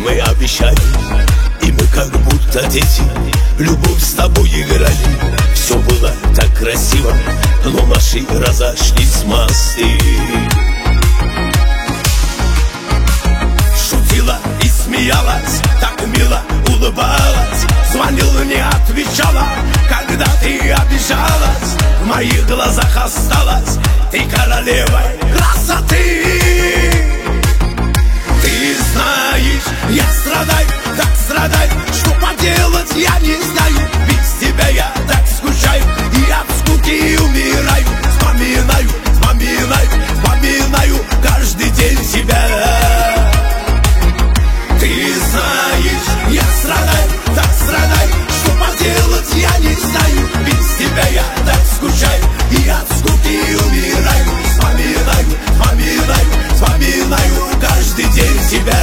мы обещали, и мы как будто дети любовь с тобой играли. Все было так красиво, но наши разошлись мосты. Шутила и смеялась, так мило улыбалась, звонила, не отвечала, когда ты обижалась. В моих глазах осталась ты королевой красоты. Ты знаешь, я страдаю, так страдаю, что поделать я не знаю. Без тебя я так скучаю и от скуки умираю. Вспоминаю, вспоминаю, вспоминаю каждый день тебя. Ты знаешь, я страдаю, так страдаю, что поделать я не знаю. Без тебя я так скучаю и от скуки умираю. Вспоминаю, вспоминаю, вспоминаю каждый день тебя.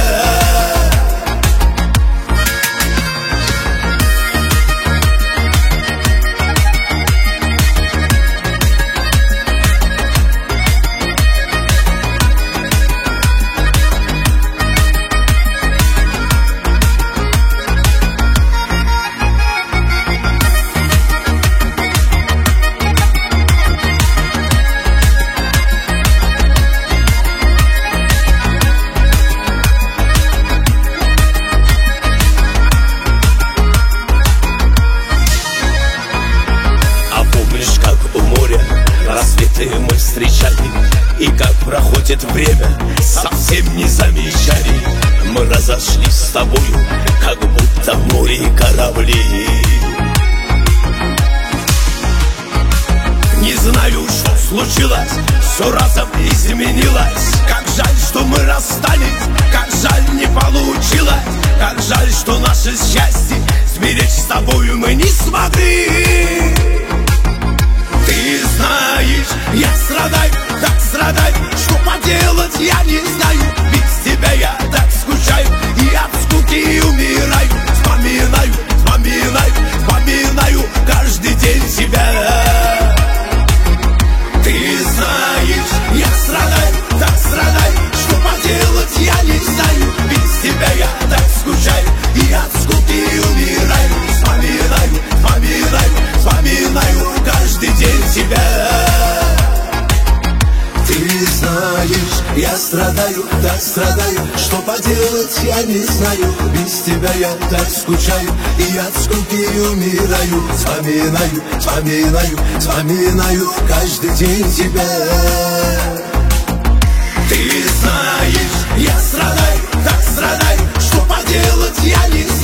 Мы встречали, и как проходит время, совсем не замечали. Мы разошлись с тобою, как будто в море корабли. Не знаю, что случилось, все разом изменилось. Как жаль, что мы расстались, как жаль, не получилось. Как жаль, что наше счастье сберечь с тобою мы не смогли. Ты знаешь, я страдаю, так страдаю, что поделать я не знаю. Без тебя я так скучаю и от скуки умираю. Вспоминаю, вспоминаю, вспоминаю каждый день тебя. Ты знаешь, я страдаю, так страдаю, что поделать я не знаю. Без тебя я так скучаю и от скуки умираю. Вспоминаю, вспоминаю, вспоминаю каждый день тебя. Ты знаешь, я страдаю, так страдаю, что поделать я не знаю. Без тебя я так скучаю и от скуки умираю. Вспоминаю, вспоминаю, вспоминаю каждый день тебя. Ты знаешь, я страдаю, так страдаю, что поделать я не знаю.